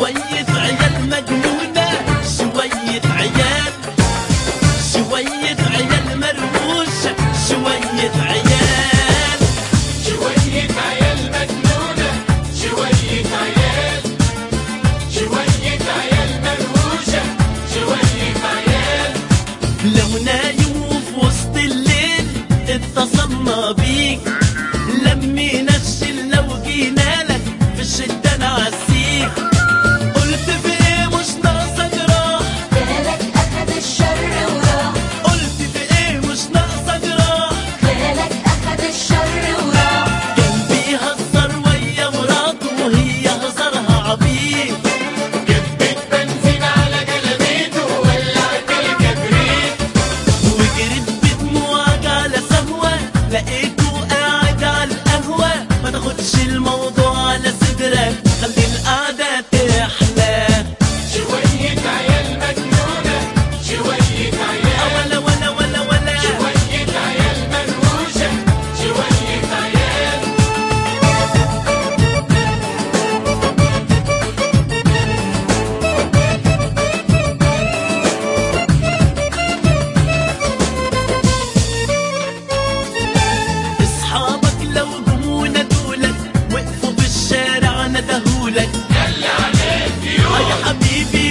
شوية عيال مجنونة، شوية عيال، شوية عيال مرموشة، شوية عيال، شوية عيال مجنونة، شوية عيال، شوية عيال مرموشة، شوية عيال. لو نايم وفي وسط الليل اتصلنا بيك، لمينا الشلة وجينالك في الشدة نعسيك. قلت في ايه مش ناقصة جراح، بالك أخد الشر وراح. قلت في ايه مش ناقصة جراح، بالك أخد الشر وراح. كان بيهزر ويا مراته وهي هزرها عبيط. كبت بنزين على جلابيته وولعت الكبريت، وجريت بدموعك على سهوة، لقيته قاعد على القهوة. ما تاخدش الموضوع على صدرك، خلي القعدة تحلى. شوية عيال مجنونة، شوية عيال، ولا شوية عيال مرموشة، شوية عيال. اصحابك لو جم ندولك، وقفوا في الشارع ندهولك. يلا عليك يا حبيبي